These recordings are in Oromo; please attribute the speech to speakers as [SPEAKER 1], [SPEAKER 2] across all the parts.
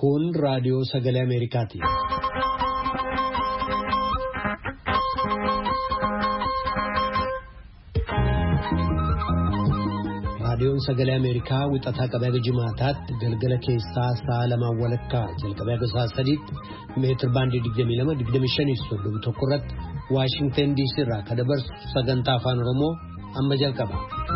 [SPEAKER 1] Kun raadiyoo sagalee Ameerikaati. Raadiyoon sagalee Ameerikaa wixataa qabee jimaataatti galgala keessaa sa'a lamaan walakkaa jalqabee sa'a sadiitti meetir baandii 22-25 irratti Waashingtan DC irraa kan dabarsu sagantaa afaan Oromoo amma jalqaba.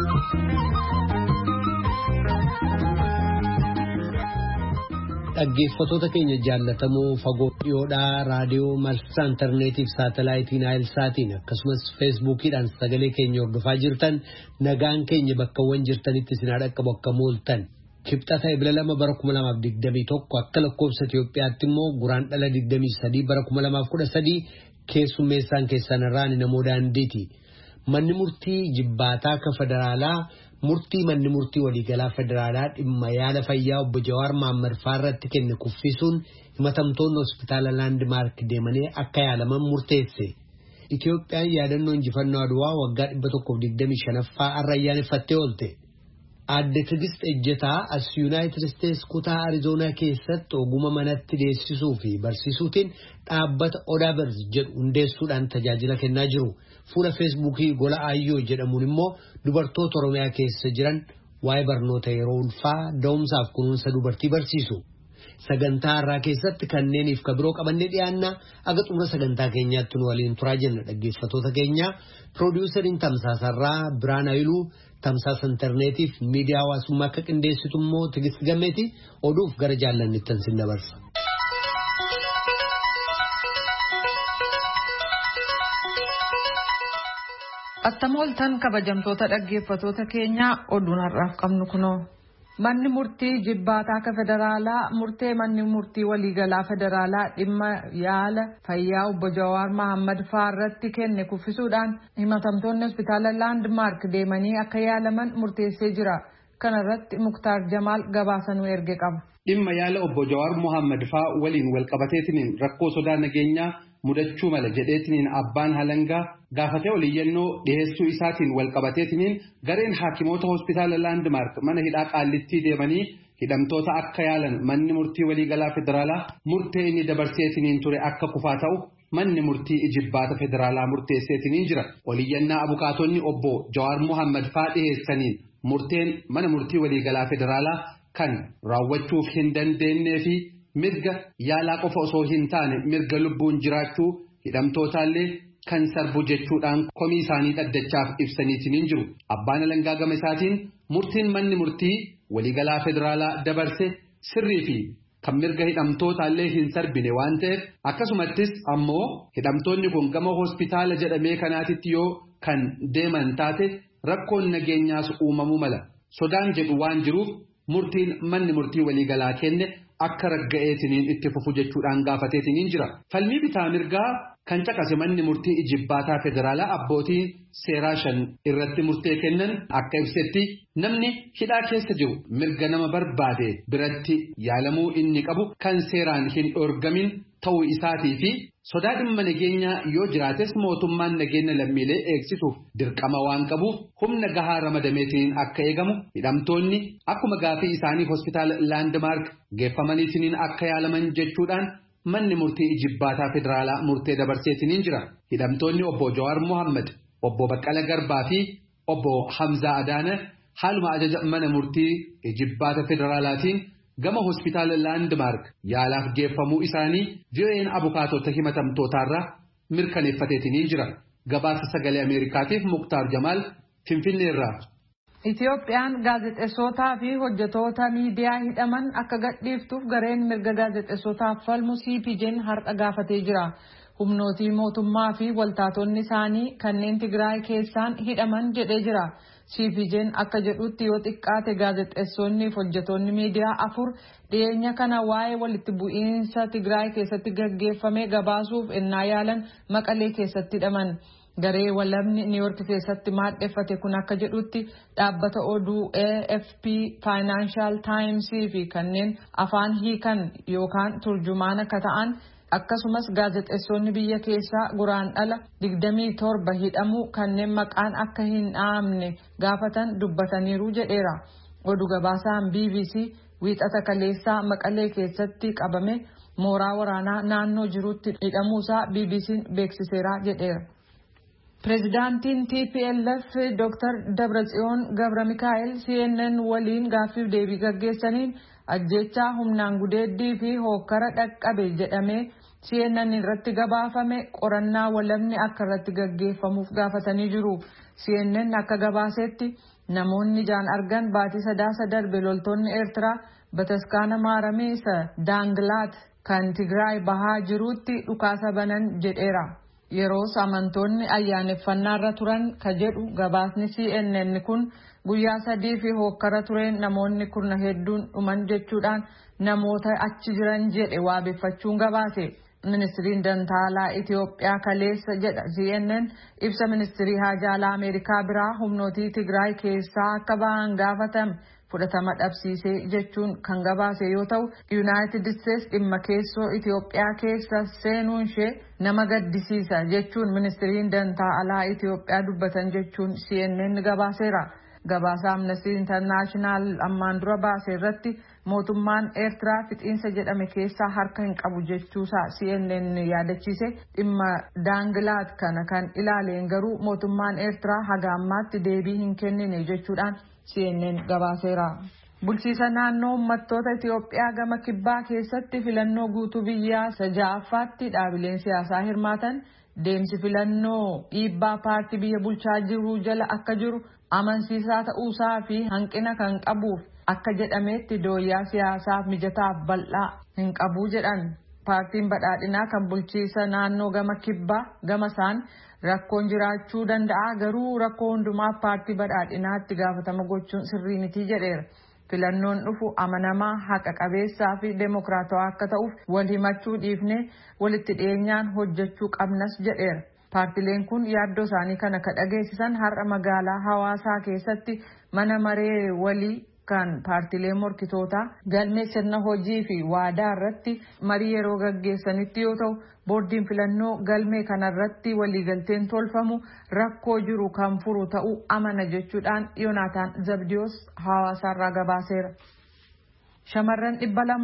[SPEAKER 1] Dhaggeeffattoota keenya jaallatamoo fagoo dhiyoodhaa raadiyoo marsaa intarneetiif saatalaayitiin Naayilsaatiin akkasumas feesbuukiidhaan sagalee keenya hordofaa jirtan nagaan keenya bakkawwan jirtanitti isin dhaqqabu akka mooltan. Kibxata Ebila 2 bara 2021 akka lakkoofsa Itoophiyaatti immoo Guraandhala 23 bara 2013 keessummeessaan keessanirraan namoo daandiiti. Manni murtii jibbaataa ka federaalaa murtii manni murtii waliigalaa federaalaa dhimma yaala fayyaa obbo Jawaar Mohaammed irratti kenne kuffisuun himatamtoonni hospitaala Laandmaark deemanii akka yaalaman murteesse. Itoophiyaan yaadannoo injifannoo Adwaa waggaa 125ffaa ayyaaneffattee oolte. Aadde Tigist Ejjetaa as Yuunaayitid Isteetsi kutaa Arizoonaa keessatti oguma manatti deessisuu fi barsiisuutiin dhaabbata Odaabers jedhu hundeessuudhaan tajaajila kennaa jiru. Fuula feesbuukii gola Aayyoo jedhamuun immoo dubartoota Oromiyaa keessa jiran waa'ee barnoota yeroo ulfaa da'umsaaf kunuunsa dubartii barsiisu. Sagantaa har'aa keessatti kanneeniif ka biroo qabannee dhiyaanna aga xumura sagantaa keenyaatti nu waliin turaa jenna dhaggeeffattoota keenya. Piroodyuusariin Tamsaasarraa Biraan Ayiluu tamsaasa intarneetiif miidiyaa hawaasummaa akka qindeessitu immoo Tigist Gammeeti oduuf gara jaallanittan sin dabarsa.
[SPEAKER 2] Attamooltan kabajamtoota dhaggeeffattoota keenya oduun har'aaf qabnu kunoo. Manni murtii jibbaataa akka federaalaa murtee manni murtii waliigalaa federaalaa dhimma yaala fayyaa obbo Jawaar Mohaammed irratti kenne kuffisuudhaan himatamtoonni hospitaala Laandmaark deemanii akka yaalaman murteessee jira. Kana irratti Muktaar Jamaal gabaasanuu erge qaba.
[SPEAKER 3] Dhimma yaala obbo Jawaar Mohaammed waliin walqabateetiin rakkoo sodaa nageenyaa mudachuu mala jedheetiin abbaan halangaa gaafatee oliyyannoo dhiheessuu isaatiin walqabateetiin gareen haakimoota hospitaala Laandmaark mana hidhaa Qaallittii deemanii hidhamtoota akka yaalan manni murtii waliigalaa federaalaa murtee inni dabarseetiin ture akka kufaa ta'u manni murtii jibbaata federaalaa murteesseetiin jira. Oliyyannaa abukaatonni obbo Jawaar Mohaammed dhiheessaniin murteen mana murtii waliigalaa federaalaa kan raawwachuuf hin dandeenyee fi mirga yaalaa qofa osoo hin taane mirga lubbuun jiraachuu hidhamtootaallee kan sarbu jechuudhaan komii isaanii dhaddachaaf ibsaniitiin jiru. Abbaan alangaa gama isaatiin murtiin manni murtii waliigalaa federaalaa dabarse sirrii fi kan mirga hidhamtootaallee hin sarbine waan ta'eef akkasumattis ammoo hidhamtoonni kun gama hospitaala jedhamee kanaatitti yoo kan deeman taate rakkoon nageenyaas uumamuu mala sodaan jedhu waan jiruuf murtiin manni murtii waliigalaa kenne akka ragga'eetiniin itti fufu jechuudhaan gaafateetiniin jira. Falmii bitaa mirgaa kan caqase manni murtii jibbaataa federaalaa abbootiin seeraa 5 irratti murtee kennan akka ibsetti namni hidhaa keessa jiru mirga nama barbaade biratti yaalamuu inni qabu kan seeraan hin dhorgamin ta'uu isaatii fi sodaa dhimma nageenyaa yoo jiraates mootummaan nageenya lammiilee eegsisuuf dirqama waan qabuuf humna gahaa ramadameetiin akka eegamu hidhamtoonni akkuma gaafii isaanii hospitaala Laandmaark geeffamaniitiin akka yaalaman jechuudhaan manni murtii jibbaataa federaalaa murtee dabarseetiin jira. Hidhamtoonni obbo Jawaar Mohaammed, obbo Baqqala Garbaa fi obbo Hamzaa Adaana haaluma ajaja mana murtii jibbaata federaalaatiin gama hospitaala Laandmaark yaalaaf geeffamuu isaanii VOA'n abukaatota himatamtootaarraa mirkaneeffateetiin jira. Gabaasa sagalee Ameerikaatiif Muktaar Jamaal Finfinneerraa.
[SPEAKER 2] Itoophiyaan gaazexeessootaa fi hojjetoota miidiyaa hidhaman akka gadhiiftuuf gareen mirga gaazexeessootaaf falmu CPJ'n har'a gaafatee jira. Humnootii mootummaa fi waltaatonni isaanii kanneen Tigraay keessaan hidhaman jedhee jira. CPJ'n akka jedhutti yoo xiqqaate gaazexeessonni fi hojjetoonni miidiyaa 4 dhiyeenya kana waa'ee walitti bu'iinsa Tigraay keessatti gaggeeffame gabaasuuf ennaa yaalan Maqalee keessatti hidhaman. Garee walabni Niiyork keessatti maadheffate kun akka jedhutti dhaabbata oduu AFP, Financial Times fi kanneen afaan hiikan yookaan turjumaan akka ta'an akkasumas gaazexeessonni biyya keessaa Guraandhala 27 hidhamuu kanneen maqaan akka hin dhaamne gaafatan dubbataniiru jedheera. Oduu gabaasaan BBC wiixata kaleessaa Maqalee keessatti qabame mooraa waraanaa naannoo jirutti hidhamuusaa BBC'n beeksiseera jedheera. Pireezidaantiin TPLF Dr. Dabratsiyoon Gabramikaa'el CNN waliin gaaffiif deebii gaggeessaniin ajjechaa humnaan gudeeddii fi hookkara dhaqqabe jedhamee CNN irratti gabaafame qorannaa walabni akka irratti gaggeeffamuuf gaafatanii jiru. CNN akka gabaasetti namoonni ijaan argan baatii sadaasa darbe loltoonni Eertiraa bataskaana maaramee isa Daanglaat kan Tigraay bahaa jirutti dhukaasa banan jedheera. Yeroo amantoonni ayyaaneffannaarra turan ka jedhu gabaasni CNN kun guyyaa 3 fi hookkara tureen namoonni kurna hedduun dhuman jechuudhaan namoota achi jiran jedhe waabeffachuun gabaase. Ministiriin Dantaalaa Itoophiyaa kaleessa jedha CNN ibsa ministirii haajaalaa Ameerikaa biraa humnootii Tigraay keessaa akka ba'an gaafatame fudhatama dhabsiisee jechuun kan gabaase yoo ta'u United States dhimma keessoo Itoophiyaa keessa seenuun ishee nama gaddisiisa jechuun ministiriin Dantaalaa Itoophiyaa dubbatan jechuun CNN gabaaseera. Gabaasa Amnesty International ammaan dura baase irratti mootummaan Eertiraa fixiinsa jedhame keessaa harka hin qabu jechuusaa CNN yaadachiise. Dhimma Daanglaat kana kan ilaaleen garuu mootummaan Eertiraa haga ammaatti deebii hin kennine jechuudhaan CNN gabaaseera. Bulchiisa naannoo uummattoota Itoophiyaa gama kibbaa keessatti filannoo guutuu biyyaa 6affaatti dhaabileen siyaasaa hirmaatan deemsi filannoo dhiibbaa paartii biyya bulchaa jiru jala akka jiru amansiisaa ta'uusaa fi hanqina kan qabuuf akka jedhametti dooyyaa siyaasaaf mijataaf bal'aa hin qabu jedhan. Paartiin badhaadhinaa kan bulchiisa naannoo gama kibbaa gama isaan rakkoon jiraachuu danda'a garuu rakkoo hundumaaf paartii badhaadhinaatti gaafatama gochuun sirrii miti jedheera. Filannoon dhufu amanamaa haqa qabeessaa fi demokraatawaa akka ta'uuf wal himachuu dhiifnee walitti dhiyeenyaan hojjechuu qabnas jedheera. Paartileen kun yaaddoo isaanii kana ka dhageessisan har'a magaalaa Hawaasaa keessatti mana maree walii kan paartilee morkitootaa galmee sirna hojii fi waadaa irratti marii yeroo gaggeessanitti yoo ta'u boordiin filannoo galmee kanarratti waliigalteen tolfamu rakkoo jiru kan furu ta'uu amana jechuudhaan Yoonaataan Zabdiyoos Hawaasaarraa gabaaseera. Shamarran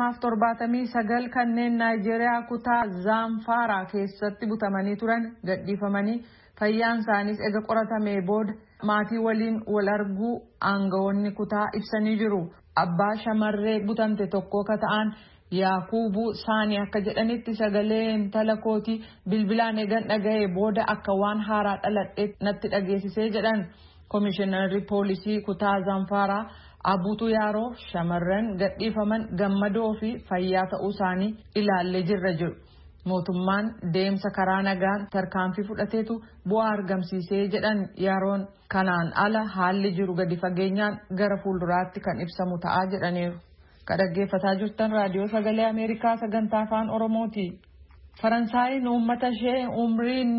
[SPEAKER 2] 279 kanneen Naayijeeriyaa kutaa Zaanfaaraa keessatti butamanii turan gadhiifamanii fayyaan isaaniis ega qoratamee booda maatii waliin wal arguu aangawoonni kutaa ibsanii jiru. Abbaa shamarree butamte tokko ka ta'an Yaakubu Saanii akka jedhanitti sagalee intala kootii bilbilaan eegan dhaga'ee booda akka waan haaraa dhaladhee natti dhageessisee jedhan. Komishinarri poolisii kutaa Zaanfaaraa Abuutu Yaaroo shamarran gadhiifaman gammadoo fi fayyaa ta'uu isaanii ilaallee jirra jedhu. Mootummaan deemsa karaa nagaan tarkaanfii fudhateetu bu'aa argamsiisee jedhan Yaaroon. Kanaan ala haalli jiru gadi fageenyaan gara fuulduraatti kan ibsamu ta'aa jedhaniiru. Ka dhaggeeffataa jirtan raadiyoo sagalee Ameerikaa sagantaa afaan Oromooti. Faransaayinn uummata ishee umriin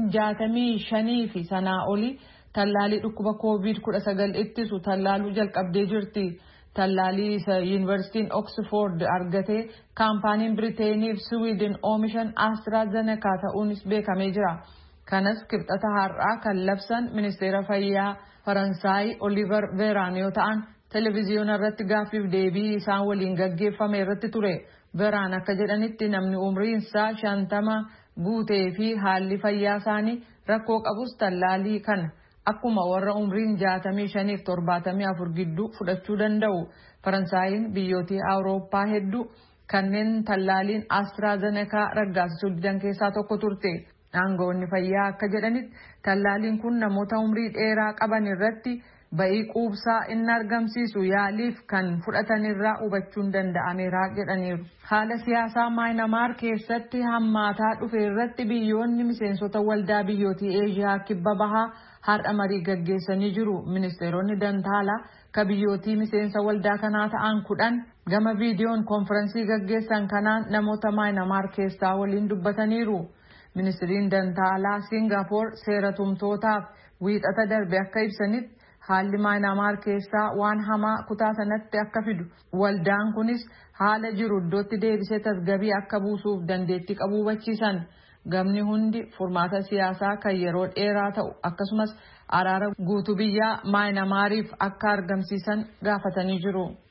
[SPEAKER 2] 65 fi sanaa olii tallaalii dhukkuba COVID-19 ittisu tallaaluu jalqabdee jirti. Tallaalii isa Yuunivarsiitiin Oxford argatee kaampaaniin Biriiteeniif Siwiidin oomishan AstraZeneca ta'uunis beekamee jira. Kanas kibxata har'aa kan labsan ministeera fayyaa Faransaay Oliver Veeraan yoo ta'an televiziyoona irratti gaaffiif deebii isaan waliin gaggeeffame irratti ture. Veeraan akka jedhanitti namni umriin isaa 50 guutee fi haalli fayyaa isaanii rakkoo qabus tallaalii kana akkuma warra umriin 65 fi 74 gidduu fudhachuu danda'u. Faransaayinn biyyoota Awurooppaa hedduu kanneen tallaaliin AstraZeneca raggaasisuu didan keessaa tokko turte. Aangawoonni fayyaa akka jedhanitti tallaaliin kun namoota umrii dheeraa qaban irratti ba'ii quubsaa inni argamsiisu yaaliif kan fudhatan irraa hubachuun danda'ameera jedhaniiru. Haala siyaasaa Maayinamaar keessatti hammaataa dhufe irratti biyyoonni miseensota waldaa biyyoota Eeshiyaa kibba bahaa har'a marii gaggeessanii jiru. Ministeeronni Dantaalaa ka biyyootii miseensa waldaa kanaa ta'an 10 gama viidiyoon konfirensii gaggeessan kanaan namoota Maayinamaar keessaa waliin dubbataniiru. Ministiriin Dantaalaa Singaappoor seera tumtootaaf wiixata darbe akka ibsanitti haalli Maayinamaar keessaa waan hamaa kutaa sanatti akka fidu waldaan kunis haala jiru iddootti deebisee tasgabbii akka buusuuf dandeettii qabu hubachiisan. Gamni hundi furmaata siyaasaa kan yeroo dheeraa ta'u akkasumas araara guutuu biyyaa Maayinamaariif akka argamsiisan gaafatanii jiru.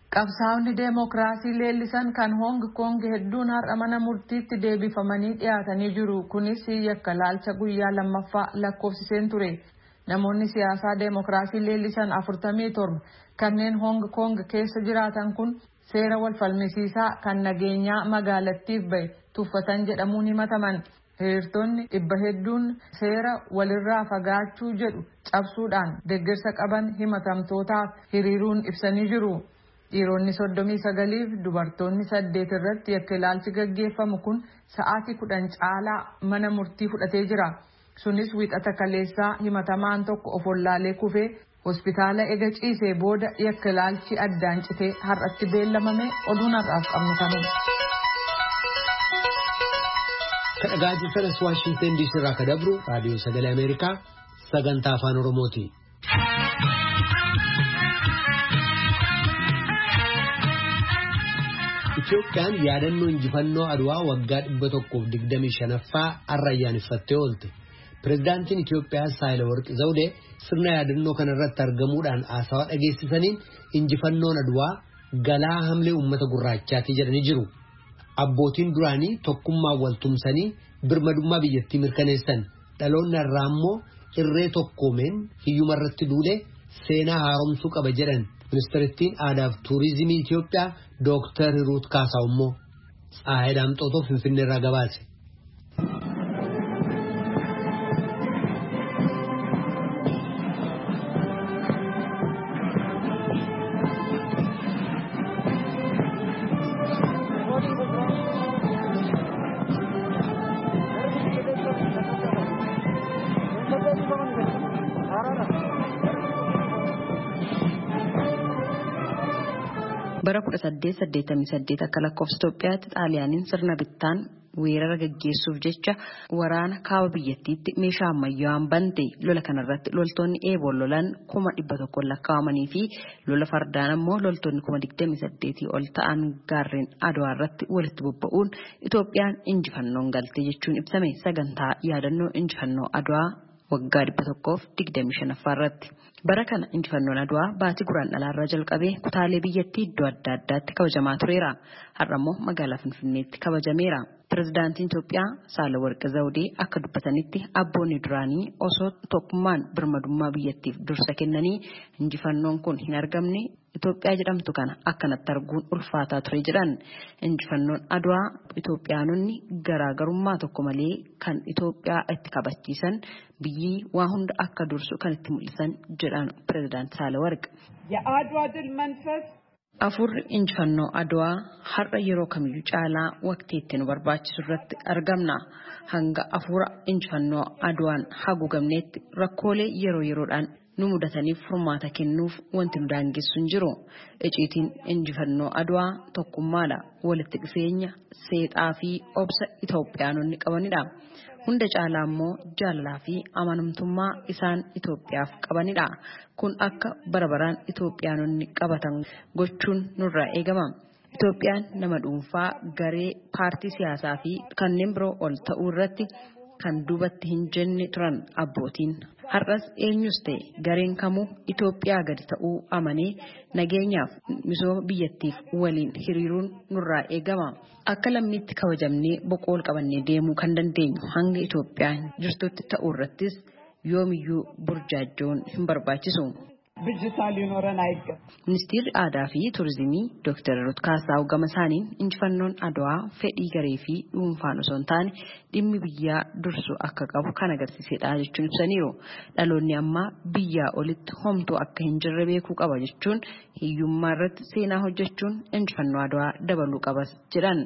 [SPEAKER 2] Qabsaa'onni deemokiraasii leellisan kan Hong Kong hedduun har'a mana murtiitti deebifamanii dhiyaatanii jiru. Kunis yakka laalcha guyyaa lammaffaa lakkoofsiseen ture. Namoonni siyaasaa deemokiraasii leellisan 47 kanneen Hong Kong keessa jiraatan kun seera wal falmisiisaa kan nageenyaa magaalattiif bahe tuffatan jedhamuun himataman. Hiriirtonni dhibba hedduun seera walirraa fagaachuu jedhu cabsuudhaan deeggarsa qaban himatamtootaaf hiriiruun ibsanii jiru. Dhiironni 39 fi dubartoonni 8 irratti yakka ilaalchi gaggeeffamu kun sa'aatii 10 caalaa mana murtii fudhatee jira. Sunis wiixata kaleessaa himatamaan tokko of wallaalee kufee hospitaala ega ciisee booda yakka ilaalchi addaan citee har'atti beellamame. Oduun har'aaf qabnu kanuma.
[SPEAKER 1] Kadhagaa jirtanis Waashingtan DC irraa kadabru raadiyoo sagalee Ameerikaa sagantaa afaan Oromooti. Itoophiyaan yaadannoo injifannoo Adwaa waggaa 125ffaa har'a ayyaaneffattee oolte. Pireezidaantiin Itoophiyaa Saahilawarqi Zawudee sirna yaadannoo kana irratti argamuudhaan haasawaa dhageessisaniin injifannoon Adwaa galaa hamlee uummata gurraachaati jedhanii jiru. Abbootiin duraanii tokkummaan waltumsanii birmadummaa biyyattii mirkaneessan. Dhaloonni irraa immoo irree tokkoomeen hiyyuma irratti duulee seenaa haaromsuu qaba jedhan. Ministeerittiin aadaa fi tuurizimii Itoophiyaa Dooktar Hiruut Kaasaw immoo Tsaayii Daamxootoo Finfinnee irraa gabaase.
[SPEAKER 4] Bara 1888 akka lakkoofsa Itoophiyaatti Xaaliyaaniin sirna bittaan weerara gaggeessuuf jecha waraana kaaba biyyattiitti meeshaa ammayyaawaan bante. Lola kanarratti loltoonni eeboon lolan 100,000 lakkaa'amanii fi lola fardaan ammoo loltoonni 28,000 ol ta'an gaarreen Adwaa irratti walitti bobba'uun Itoophiyaan injifannoon galte jechuun ibsame sagantaa yaadannoo injifannoo Adwaa waggaa 125ffaa irratti. Bara kana injifannoon Adwaa baatii guraandhalaa irraa jalqabee kutaalee biyyattii iddoo adda addaatti kabajamaa tureera. Har'a immoo magaalaa Finfinneetti kabajameera. Pireezidaantiin Itoophiyaa Saahilawarqi Zawudee akka dubbatanitti abboonni duraanii osoo tokkummaan birmadummaa biyyattiif dursa kennanii injifannoon kun hin argamne Itoophiyaa jedhamtu kana akkanatti arguun ulfaataa ture jedhan. Injifannoon Adwaa Itoophiyaanonni garaagarummaa tokko malee kan Itoophiyaa itti kabachiisan biyyi waa hunda akka dursu kan itti mul'isan jedhan Pireezidaanti Saahilawarqi.
[SPEAKER 5] የአድዋ ድል መንፈስ
[SPEAKER 4] Afurri injifannoo Adwaa har'a yeroo kamiyyuu caalaa waqtii itti nu barbaachisu irratti argamna. Hanga afura injifannoo Adwaan haguugamneetti rakkoolee yeroo yeroodhaan nu mudataniif furmaata kennuuf wanti nu daangessu hin jiru. Iciitiin injifannoo Adwaa tokkummaadha. Walitti dhufeenya seexaa fi obsa Itoophiyaanonni qabanidha. Hunda caalaa immoo jaalalaa fi amanamtummaa isaan Itoophiyaaf qabanidha. Kun akka barabaraan Itoophiyaanonni qabatan gochuun nurraa eegama. Itoophiyaan nama dhuunfaa, garee, paartii siyaasaa fi kanneen biroo ol ta'uu irratti kan duubatti hin jenne turan abbootiin. Har'as eenyus ta'e gareen kamuu Itoophiyaa gadi ta'uu amanee nageenyaaf misooma biyyattiif waliin hiriiruun nurraa eegama. Akka lammiitti kabajamnee boqool qabannee deemuu kan dandeenyu hanga Itoophiyaan jirtutti ta'uu irrattis yoomiyyuu burjaajoon hin barbaachisu. Ministeerri aadaa fi tuurizimii Dooktar Hiruut Kaasaw gama isaaniin injifannoon Adwaa fedhii garee fi dhuunfaan osoo hin taane dhimmi biyyaa dursu akka qabu kan agarsiisedha jechuun ibsaniiru. Dhaloonni ammaa biyyaa olitti homtuu akka hin jirre beekuu qaba jechuun hiyyummaa irratti seenaa hojjechuun injifannoo Adwaa dabaluu qabas jedhan.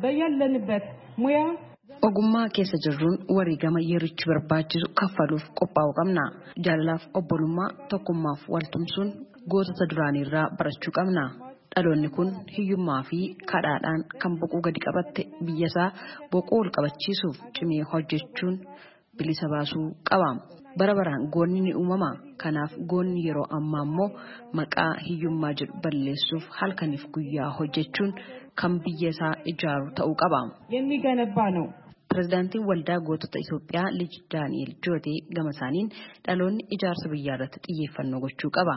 [SPEAKER 4] Ogummaa keessa jirruun wareegama yerichi barbaachisu kaffaluuf qophaa'uu qabna. Jaalalaaf obbolummaa tokkummaaf waltumsuun gootota duraaniirraa barachuu qabna. Dhaloonni kun hiyyummaa fi kadhaadhaan kan boquu gadi qabatte biyyasaa boqoo ol qabachiisuuf cimee hojjechuun bilisa baasuu qaba. Bara baraan goonni ni uumama. Kanaaf goonni yeroo ammaa immoo maqaa hiyyummaa jedhu balleessuuf halkaniif guyyaa hojjechuun kan biyyasaa ijaaru ta'uu qaba. Pireezidaantiin waldaa gootota Itoophiyaa Lij Daani'el Jootee gama isaaniin dhaloonni ijaarsa biyyaa irratti xiyyeeffannoo gochuu qaba.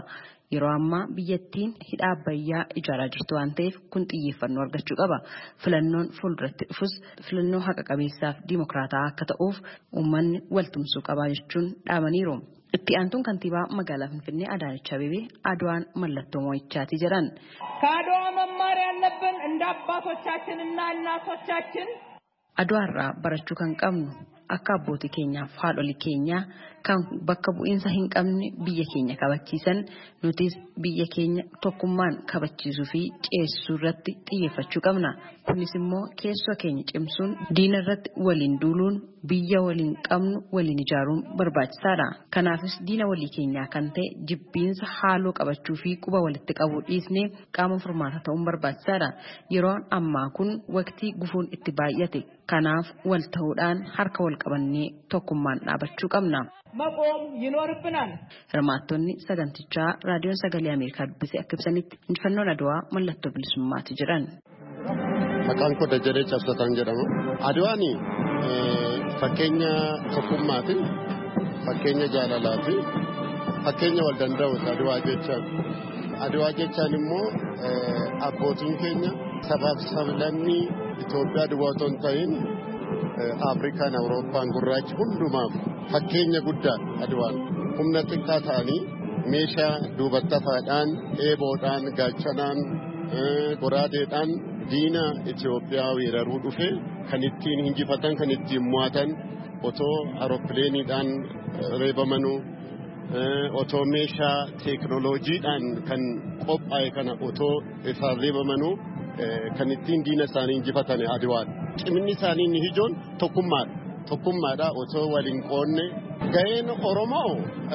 [SPEAKER 4] Yeroo ammaa biyyattiin hidha Abbayyaa ijaaraa jirtu waan ta'eef kun xiyyeeffannoo argachuu qaba. Filannoon fuulduratti dhufus filannoo haqa qabeessaaf dimokraataa akka ta'uuf uummanni waltumsuu qaba jechuun dhaamaniiru. Itti aantuun kantiibaa magaalaa Finfinnee Adaanech Abeebee Adwaan mallattoo moo'ichaati jedhan.
[SPEAKER 5] ከአድዋ መማር ያለብን እንደ አባቶቻችንና እናቶቻችን
[SPEAKER 4] Adwaarraa barachuu kan qabnu akka abbootii keenyaaf haadholii keenyaa kan bakka bu'iinsa hin qabne biyya keenya kabachiisan nutis biyya keenya tokkummaan kabachiisuu fi ceessuu irratti xiyyeeffachuu qabna. Kunis immoo keessoo keenya cimsuun diina irratti waliin duuluun biyya waliin qabnu waliin ijaaruun barbaachisaadha. Kanaafis diina walii keenyaa kan ta'e jibbiinsa haaloo qabachuu fi quba walitti qabuu dhiisnee qaama furmaata ta'uun barbaachisaadha. Yeroon ammaa kun waqtii gufuun itti baay'ate. Kanaaf wal ta'uudhaan harka wal qabannee tokkummaan dhaabachuu qabna.
[SPEAKER 5] መቆም ይኖርብናል።
[SPEAKER 4] Hirmaattonni sagantichaa raadiyoon sagalee Ameerikaa dubbisee akka ibsanitti injifannoon Adwaa mallattoo bilisummaati jedhan.
[SPEAKER 6] Maqaan koo Dajanee Cabsataan jedhama. Adwaan fakkeenya tokkummaati, fakkeenya jaalalaati, fakkeenya wal danda'uuti Adwaa jechaan. Adwaa jechaan immoo abbootiin keenya sabaaf sablammii Itoophiyaa duwwaa otoo hin ta'in Afrikaan, Awurooppaan, gurraachi hundumaaf fakkeenya guddaa Adwaan. Humna xiqqaa ta'anii meeshaa duubatti afaadhaan, eeboodhaan, gaachanaan, goraadeedhaan diina Itoophiyaa weeraruu dhufe kan ittiin injifatan, kan ittiin mo'atan otoo aeroppileeniidhaan reebamanuu, otoo meeshaa teeknooloojiidhaan kan qophaa'e kana otoo isaan reebamanuu kan ittiin diina isaanii injifatan Adwaan. Ciminni isaanii inni ijoon tokkummaadha. Tokkummaadha otoo waliin qoonne. Gaheen Oromoo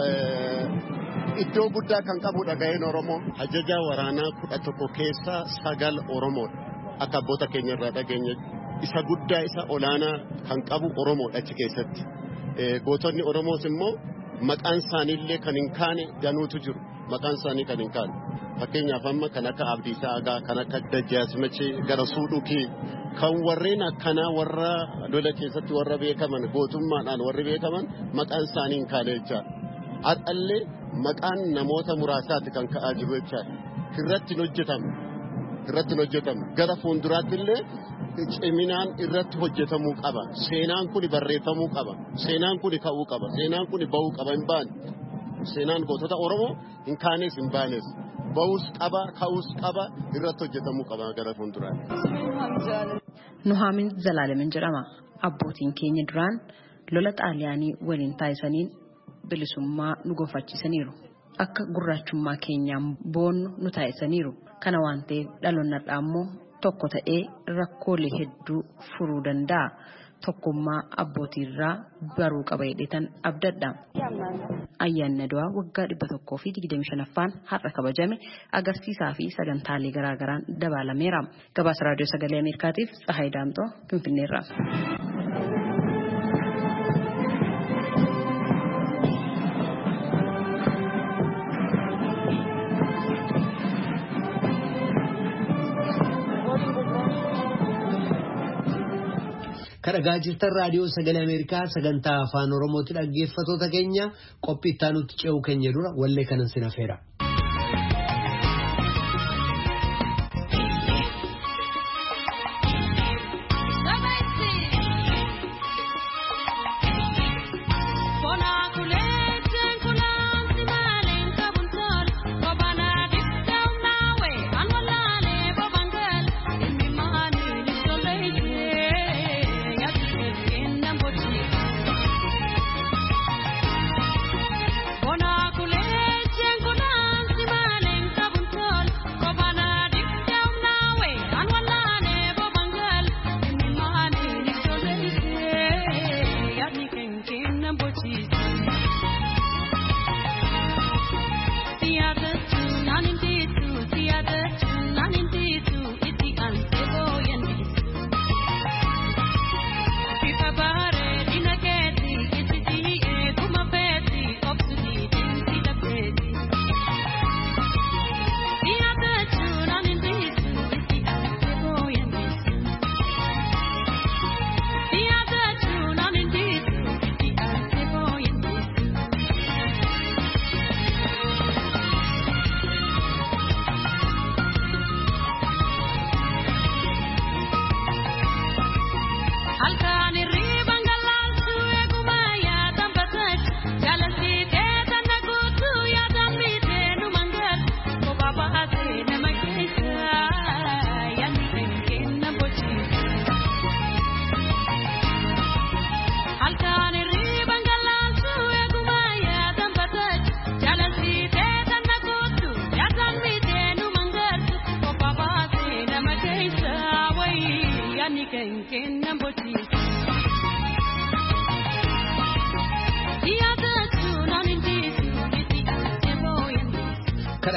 [SPEAKER 6] iddoo guddaa kan qabudha. Gaheen Oromoo ajajaa waraanaa 11 keessaa 9 Oromoodha. Akka abboota keenya irraa dhageenye isa guddaa isa olaanaa kan qabu Oromoodha achi keessatti. Gootonni Oromoos immoo maqaan isaaniillee kan hin kaane danuutu jiru. Maqaan isaanii kan hin kaane. Fakkeenyaaf amma kan akka Abdiisaa Agaa, kan akka Dajjaazmachee gara Suudhukii kan warreen akkanaa warra lola keessatti warra beekaman gootummaadhaan warri beekaman maqaan isaanii hin kaane jechaadha. Har'allee maqaan namoota muraasaati kan ka'aa jiru jechaadha. Irratti hojjetamu. Gara fuulduraatti illee ciminaan irratti hojjetamuu qaba. Seenaan kun barreeffamuu qaba. Seenaan kun ka'uu qaba. Seenaan kun bahuu qaba hin baane. Seenaan gootota Oromoo hin kaanes hin baanes. Bahus qaba, ka'us qaba, irratti hojjetamuu qaba gara fuulduraatti.
[SPEAKER 4] Nuhaamin Zalaalemin jedhama. Abbootiin keenya duraan lola Xaaliyaanii waliin taasisaniin bilisummaa nu gonfachiisaniiru. Akka gurraachummaa keenyaan boonnu nu taasisaniiru. Kana waan ta'eef dhaloonni har'aa immoo tokko ta'ee rakkoolee hedduu furuu danda'a. Tokkummaa abbootiirraa baruu qaba jedhetan abdadha. Ayyaanni Adwaa waggaa 125ffaan har'a kabajame agarsiisaa fi sagantaalee garaagaraan dabalameera. Gabaasa raadiyoo sagalee Ameerikaatiif Tsahaay Daamxoo Finfinneerraa.
[SPEAKER 1] Kadhagaa jirtan raadiyoo sagalee Ameerikaa sagantaa afaan Oromooti dhaggeeffattoota keenya qophii itti aanutti ce'uu keenya dura wallee kanan sin affeera.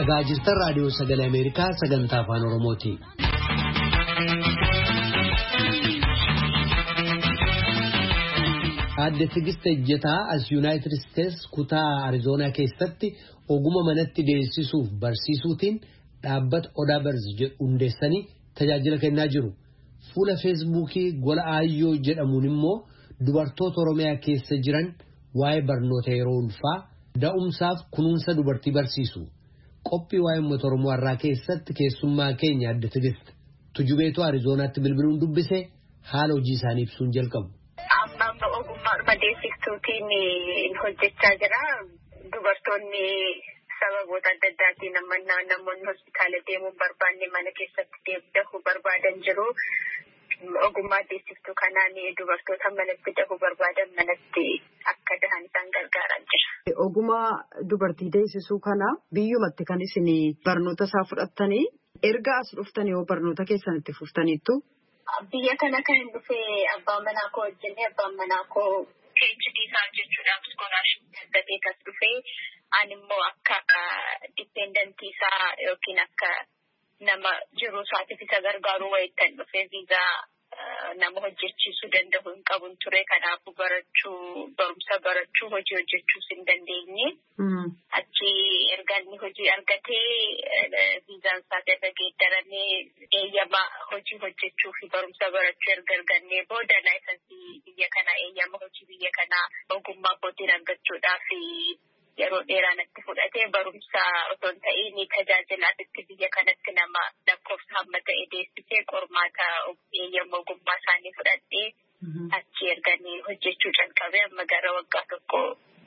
[SPEAKER 1] Dhagaa jirtan raadiyoo sagalee Ameerikaa sagantaa afaan Oromooti. Aadde Tigist Ejjetaa as United States kutaa Arizoonaa keessatti oguma manatti deessisuuf barsiisuutiin dhaabbata Odaa Barz jedhu hundeessanii tajaajila kennaa jiru. Fuula Feesbuukii gola Aayyoo jedhamuun immoo dubartoota Oromiyaa keessa jiran waa'ee barnoota yeroo ulfaa da'umsaaf kunuunsa dubartii barsiisu. Qophii waa'ee uummata Oromoo irraa keessatti keessummaa keenya Aadde Tigist Tujubeetu Arizoonaatti bilbiluun dubbise haala hojii isaanii ibsuun jalqabu.
[SPEAKER 7] Amma ogummaa deessiftuutiin hojjechaa jira. Dubartoonni sababoota adda addaatiin namoonni hospitaala deemuun barbaanne mana keessatti dahuu barbaadan jiru. Ogummaa deessiftuu kanaan dubartoota manatti dahuu barbaadan manatti akka dahan isaan gargaaraa jira.
[SPEAKER 4] Ogummaa dubartii deessisuu kana biyyumatti kan isin barnoota isaa fudhattanii erga as dhuftanii yoo barnoota keessanitti fuftaniittu.
[SPEAKER 7] Biyya kana kan dhufee abbaan manaa koo wajjin abbaan manaa koo PhD isaa jechuudhaaf iskoolaarshipii argatee kan dhufee ani immoo akka dipendentii isaa yookiin akka nama jiruu isaatiif isa gargaaruu wayittan dhufee viizaa nama hojjechiisuu danda'u hin qabun ture. Kanaafuu barumsa barachuu hojii hojjechuus hin dandeenye. Achi erga inni hojii argatee viizaan isaati irra geeddaramee eeyyama hojii hojjechuu fi barumsa barachuu erga argannee booda laayisansii biyya kanaa eeyyama hojii biyya kanaa ogummaa kootiin argachuudhaaf yeroo dheeraa natti fudhatee barumsa osoo hin ta'iin tajaajilaatitti biyya kanatti nama lakkoofsa hamma ta'e deessisee qormaata eeyyama ogummaa isaanii fudhadhee achi erganii hojjechuu jalqabee amma gara waggaa tokko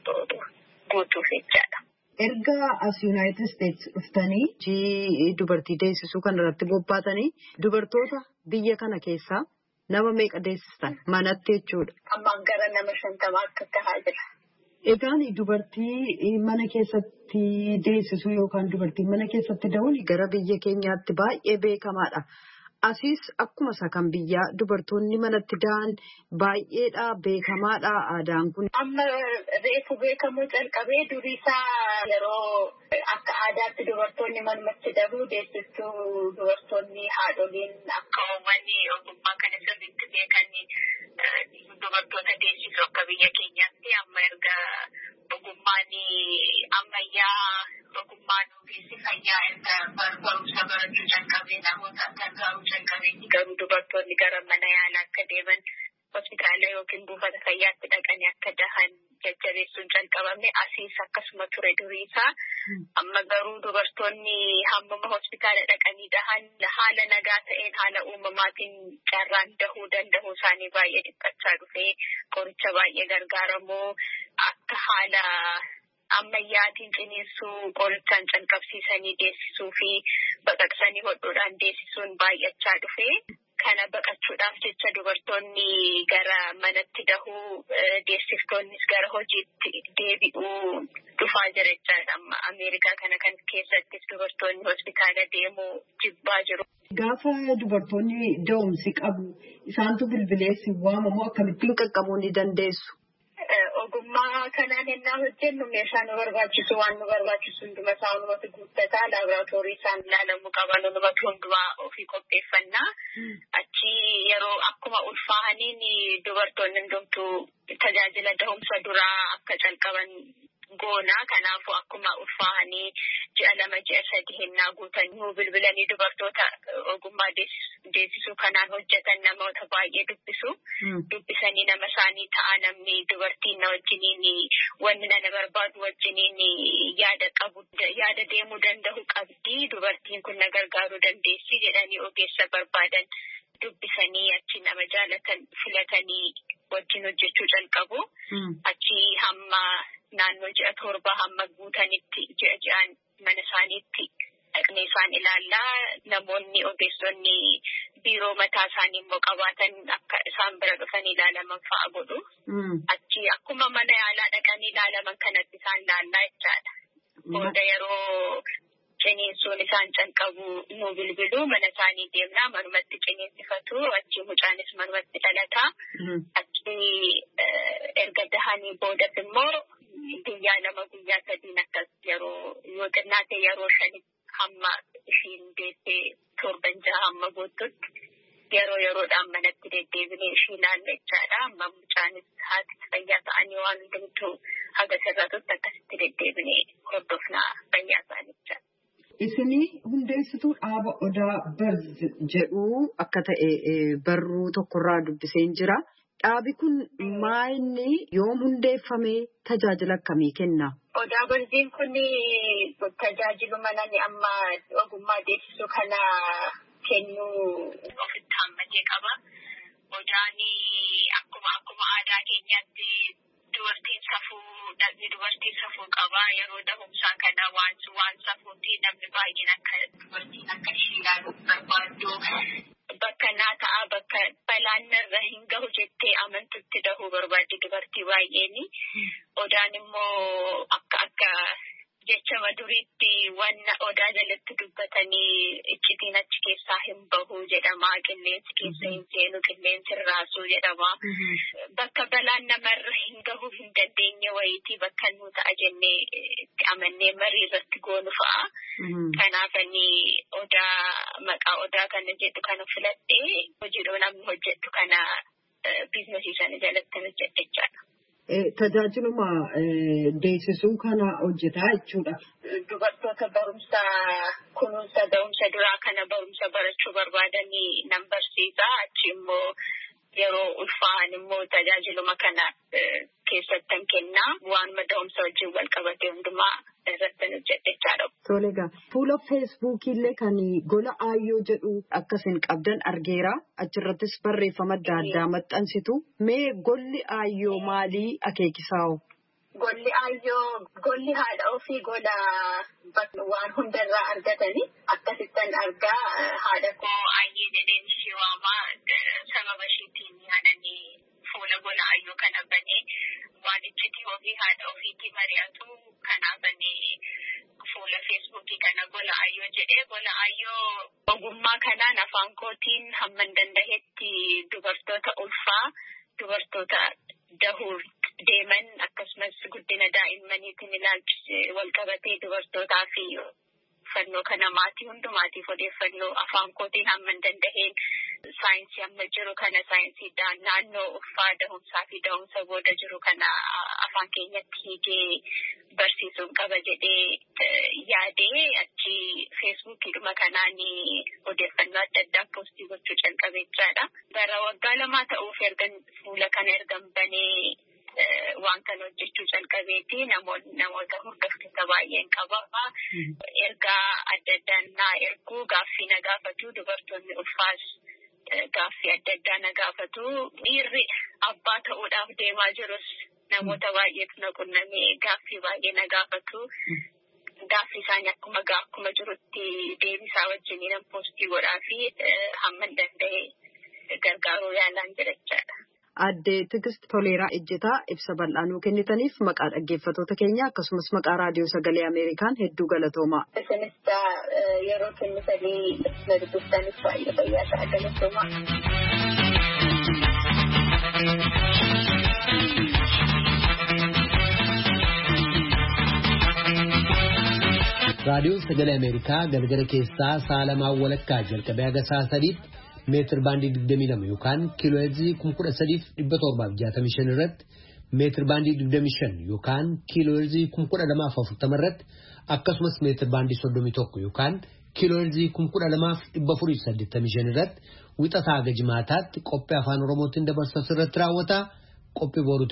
[SPEAKER 7] guutuuf jechaadha.
[SPEAKER 4] Erga as United States dhuftanii hojii dubartii deessisuu kan irratti bobbaatanii dubartoota biyya kana keessaa nama meeqa deessistan manatti jechuudha?
[SPEAKER 7] Ammaan gara nama 50 akka tahaa jira.
[SPEAKER 4] Egaan dubartii mana keessatti deessisuu yookaan dubartii mana keessatti da'uun gara biyya keenyaatti baay'ee beekamaadha. Asiis akkuma isa kan biyyaa dubartoonni manatti da'an baay'eedha beekamaadha aadaan kun.
[SPEAKER 7] Amma reefu beekamuu jalqabee durii isaa yeroo akka aadaatti dubartoonni manumatti da'uu deessistuu dubartoonni haadholiin akka uummanni ogummaa kana sirriitti beekanii dubartoota deessisuu akka biyya keenyaatti amma erga ogummaan ammayyaa ogummaan ogeessi fayyaa erga barumsa barachuu jalqabee namoota gargaaruu jalqabee garuu dubartoonni gara mana yaalaa akka deeman hospitaala yookiin buufata fayyaatti dhaqanii akka dahan jajjabeessuun jalqabame asiis akkasuma ture durii isaa. Amma garuu dubartoonni hammuma hospitaala dhaqanii dahan haala nagaa ta'een haala uumamaatiin carraan dahuu danda'uu isaanii baay'ee dhiphachaa dhufee qoricha baay'ee gargaaramoo akka haala ammayyaatiin ciniinsuu qorichaan calqabsiisanii deessisuu fi baqaqsanii hodhuudhaan deessisuun baay'achaa dhufee. Kana baqachuudhaaf jecha dubartoonni gara manatti dahuu deessiftoonnis gara hojiitti deebi'uu dhufaa jira jechaadha. Amma Ameerikaa kana kan keessattis dubartoonni hospitaala deemuu jibbaa jiru.
[SPEAKER 4] Gaafa dubartoonni da'umsi qabu isaantu bilbileessi waamamoo akkamittiin qaqqabuu ni dandeessu?
[SPEAKER 7] Ogummaa kanaan ennaa hojjennu meeshaa nu barbaachisu waan nu barbaachisu hunduma isaa hundumatu guuttataa laaboraatoorii isaan ilaalamuu qaban hundumatu hundumaa ofii qopheeffannaa. Achi yeroo akkuma ulfaa'aniin dubartoonni hundumtuu tajaajila dahumsa duraa akka calqaban goonaa. Kanaafuu akkuma ulfaa'anii ji'a 2 ji'a 3 hennaa guutanii bilbilanii dubartoota ogummaa deessisuu kanaan hojjetan namoota baay'ee dubbisu. Dubbisanii nama isaanii ta'a namni dubartiin na wajjiniin wanni na barbaadu wajjiniin yaada deemuu danda'u qabdi. Dubartiin kun na gargaaruu dandeessi jedhanii ogeessa barbaadan dubbisanii achi nama jaalatan filatanii wajjin hojjechuu jalqabu. Achi hamma naannoo ji'a 7 hamma guutanitti ji'aan mana isaaniitti dhaqnee isaan ilaallaa. Namoonni ogeessonni biiroo mataa isaanii immoo qabaatan akka isaan bira dhufan ilaalaman fa'a godhu. Achi akkuma mana yaalaa dhaqanii ilaalaman kanatti isaan ilaallaa jechaadha. Booda yeroo ciniinsuun isaan calqabu nu bilbilu mana isaanii deemnaa manumatti ciniinsifatu. Achi mucaanis manumatti dhalataa. Achi erga dahanii boodas immoo guyyaa 2 guyyaa 3 akkas yeroo yoo xinnaate yeroo 5 hamma ishiin deessee torban jaha hamma guututti yeroodhaan manatti deddeebinee ishii ilaallachaadha. Amma mucaanis haati fayyaa ta'anii waan hundumtuu haga sirratutti akkasitti deddeebinee hordofnaa fayyaa ta'anicha.
[SPEAKER 8] Isinii hundeessituu dhaaba Odaa Barz jedhu akka ta'e barruu tokkorraa dubbiseen jira. Dhaabi kun maayinni yoom hundeeffamee tajaajila akkamii kenna?
[SPEAKER 7] Odaa Barziin kun tajaajiluma namni amma ogummaa deessisuu kana kennuu ofitti hammatee qaba. Odaan akkuma aadaa keenyaatti dubartiin safuu qaba. Yeroo dahumsaa kana waan safuutti namni baay'een akka dubartiin akka ishee ilaaluuf barbaaddu. Bakka naa ta'a bakka balaan irra hin gahu jettee amantutti dahuu barbaaddi dubartii baay'een. Odaan immoo akka jechama duriitti wanna odaa jalatti dubbatanii iccitiin achi keessaa hin bahu jedhama. Qilleensi keessa hin seenu qilleensi raasuu jedhama. Bakka balaan namarra hin gahu hin dandeenye wayitii bakka nu ta'a jennee itti amannee marii irratti goonu fa'a. Kanaafani maqaa odaa kana jedhu kana filadhee hojiidhoo namni hojjettu kana biizinasii sana jalatti hojjechaadha.
[SPEAKER 8] Tajaajiluma deessisuu kana hojjetaa jechuudha.
[SPEAKER 7] Dubartoota kunuunsa da'umsa duraa kana barumsa barachuu barbaadanii nan barsiisa. Achi immoo yeroo ulfaa'an immoo tajaajiluma kana keessattan kennaa. Waan da'umsa wajjin wal qabate hundumaa irratti hojjechaadha.
[SPEAKER 8] Tolega. Fuula feesbuukii illee kan gola aayyoo jedhu akkasin qabdan argeera. Achirrattis barreeffama adda addaa maxxansitu. Mee golli aayyoo maalii akeekisaa'u?
[SPEAKER 7] Golli aayyoo golli haadha ofii gola waan hundarraa argatanii akkasittan argaa haadha koo aayyee jedheen ishee waamaa sababa isheetiin yaadanii fuula gola aayyoo kana banee waan iccitii ofii haadha ofiitti mari'atu kanaafanii fuula feesbuukii kana gola aayyoo jedhee gola aayyoo ogummaa kanaan afaan kootiin hamman danda'etti dubartoota ulfaa dubartoota dahuur deeman akkasumas guddina daa'immaniitiin ilaalchise wal qabatee dubartootaa fi fannoo kana maatii hundumaatiif odeeffannoo afaan kootiin hamman danda'een saayinsii amma jiru kana saayinsii naannoo uffaa dahumsaa fi dahumsa booda jiru kana afaan keenyatti hiikee barsiisuun qaba jedhee yaadee achi feesbuukiidhuma kanaan odeeffannoo adda addaa poostii gochuu jalqabeechaadha. Bara waggaa lamaa ta'uuf fuula kana ergan banee waan kana hojjechuu jalqabeeti namoota hordoftoota baay'een qaba. Ergaa adda addaan naa erguu gaaffii na gaafatu dubartoonni ulfaas gaaffii adda addaa na gaafatu. Dhiirri abbaa ta'uudhaaf deemaa jirus namoota baay'eetu na qunnamee gaaffii baay'ee na gaafatu. Gaaffii isaanii akkuma jirutti deebisaa wajjiniin poostii godhaa fi hamman danda'e gargaaruu yaalaan jirachaadha.
[SPEAKER 8] Aadde Tigist Toleeraa Ejjetaa ibsa bal'aa nuu kennitaniif maqaa dhaggeeffattoota keenya akkasumas maqaa raadiyoo sagalee Ameerikaan hedduu galatoomaa.
[SPEAKER 7] Isinis yeroo kennitanii na dubbiftaniif baay'ee fayyaa ta'a galatoomaa.
[SPEAKER 1] Raadiyoon sagalee Ameerikaa galgala keessaa sa'a lamaan walakkaa jalqabee haga sa'a sadiitti meetir baandii 22 yookaan kiilooheerzii 13,765 irratti meetir baandii 25 yookaan kiilooheerzii 1240 irratti akkasumas meetir baandii 31 yookaan kiilooheerzii 12,485 irratti wixataa haga jimaataatti qophii afaan Oromootiin dabarsu irratti raawwata. Qophii boruuti.